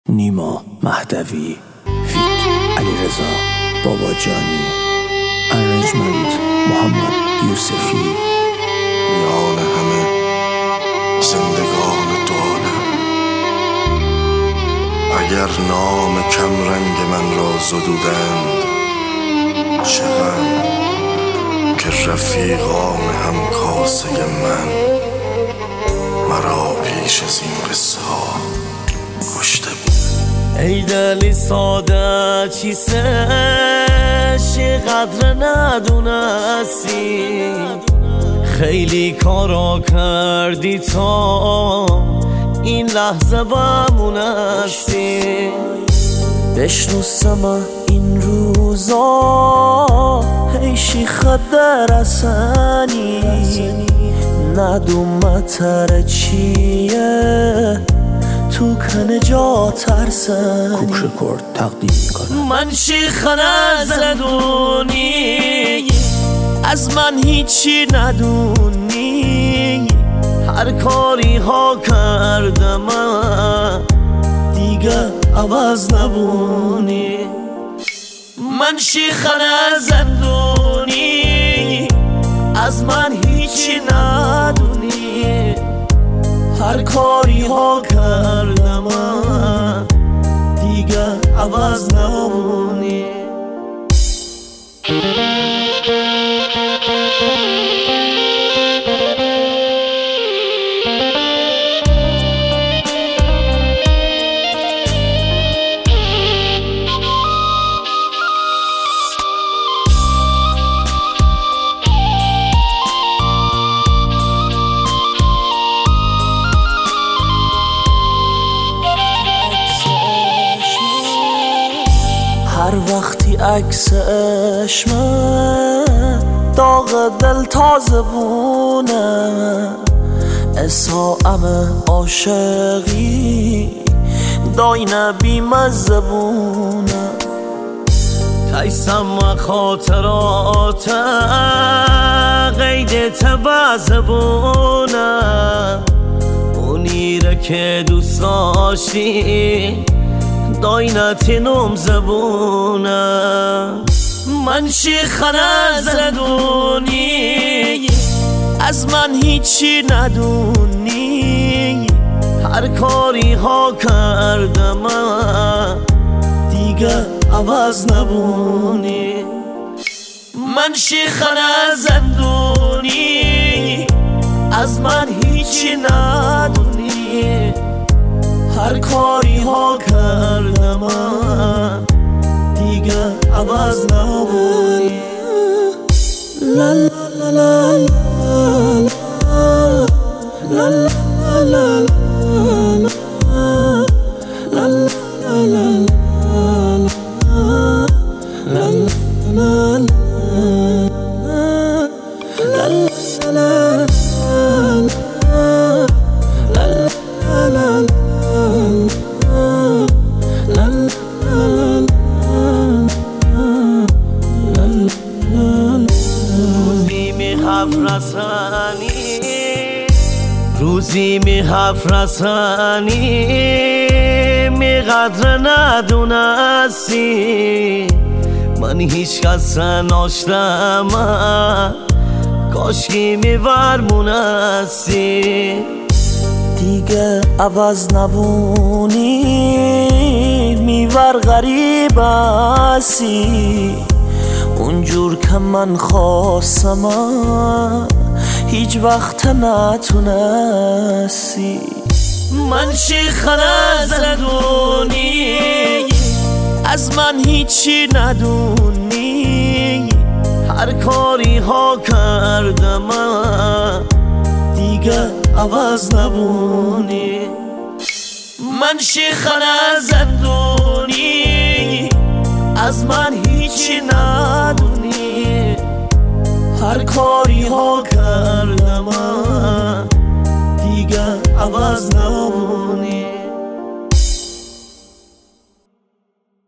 نیما مهدوی فیت علیرضا باباجانی ارنجمنت محمد یوسفی. میان همه زندگان دولم، اگر نام کم رنگ من را زدودند، چه غم که رفیقان همکاسه من مرا پیش از این قصه ها کشته بود. ای دلی ساده چیستش قدر ندونستی، خیلی کارا کردی تا این لحظه بمونستی. بشنو سما این روزا ای شیخ درسنی، ندوم متر چیه تو کنه جا ترسنی. کوک رکورد تقدیم میکنم. من شیخ نزدونی، از من هیچی ندونی، هر کاری ها کردم دیگه عوض نبونی. من شیخ نزدونی، از من هیچی ندونی، هر کاری ها کردم دیگه عوض نمونی. هر وقتی عکس عشمه داغ دل تازه بونه، اساءم عاشقی داینه بیمزه بونه. تیسم و خاطرات قید تبازه بونه، اونیره که دوست داشتی داینتینم زبونه. من شیخ نزدونی، از من هیچی ندونی، هر کاری ها کردم دیگه عوض نبونی. من شیخ نزدونی، از من هیچی ندونی، هر کاری ها کردم دیگه عوض نبونی. لا لا لا لا لا لا لا روزی می حفرسانی، می قدر ندونستی، من هیچ کس ناشتم کاشکی می ورمونستی. دیگه عوض نبونی، میور غریب هستی، اونجور که من خواستم هیچ وقت نتونستی. من شیخ نزدونی، از من هیچی ندونی، هر کاری ها کردم دیگه عوض نبونی. من شیخ نزدونی، از من هیچی ندونی، هر کاری ها کردم دیگه عوض نبونی.